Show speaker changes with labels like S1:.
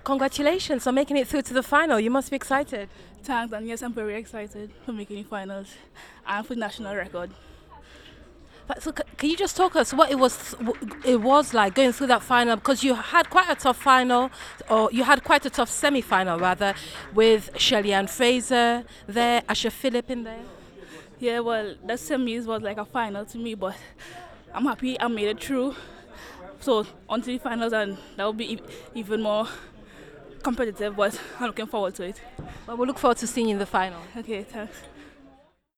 S1: Congratulations on making it through to the final. You must be excited.
S2: Thanks, and yes, I'm very excited for making the finals and for national record.
S1: But so can you just talk us what it was like going through that final? Because you had quite a tough final, or you had quite a tough semi-final rather, with Shelly Ann Fraser there, Asha Phillip in there.
S2: Yeah, well, the semis was like a final to me, but I'm happy I made it through. So on to the finals, and that will be even more competitive, but I'm looking forward to it.
S1: Well, we'll look forward to seeing you in the final.
S2: Okay, thanks.